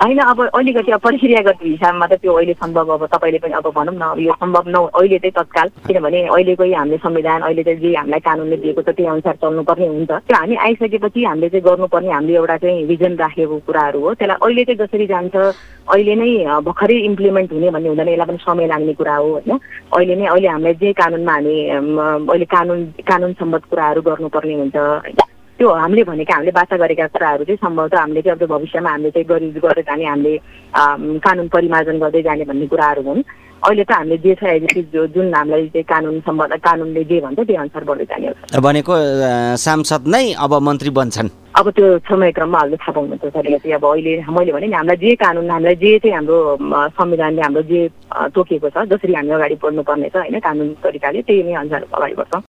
होइन अब अलिकति अब प्रक्रियागत हिसाबमा त त्यो अहिले सम्भव अब तपाईँले पनि अब भनौँ न अब यो सम्भव अहिले चाहिँ तत्काल किनभने अहिलेको हामीले संविधान अहिले चाहिँ जे हामीलाई कानुनले दिएको छ त्यही अनुसार चल्नुपर्ने हुन्छ त्यो हामी आइसकेपछि हामीले चाहिँ गर्नुपर्ने हामीले एउटा चाहिँ भिजन राखेको कुराहरू हो त्यसलाई अहिले चाहिँ जसरी जान्छ अहिले नै भर्खरै इम्प्लिमेन्ट हुने भन्ने हुँदैन यसलाई पनि समय लाग्ने कुरा हो होइन अहिले हामीलाई जे कानुनमा हामी अहिले कानुन सम्बद्ध कुराहरू गर्नुपर्ने हुन्छ होइन त्यो हामीले भनेका हामीले बाचा गरेका कुराहरू चाहिँ सम्भवतः हामीले चाहिँ अब भविष्यमा हामीले चाहिँ गरेर जाने हामीले कानुन परिमार्जन गर्दै जाने भन्ने कुराहरू हुन् अहिले त हामीले जे छ जुन हामीलाई चाहिँ कानुनले जे भन्छ त्यही अनुसार गर्दै जाने हो भनेको सांसद नै अब मन्त्री बन्छन् अब त्यो समयक्रममा हामीले थाहा पाउनुहुन्छ सर चाहिँ अब अहिले मैले भने नि हामीलाई जे कानुन हामीलाई जे चाहिँ हाम्रो संविधानले हाम्रो जे तोकेको छ जसरी हामी अगाडि बढ्नुपर्ने छ होइन कानुन तरिकाले त्यही नै अनुसार अगाडि बढ्छौँ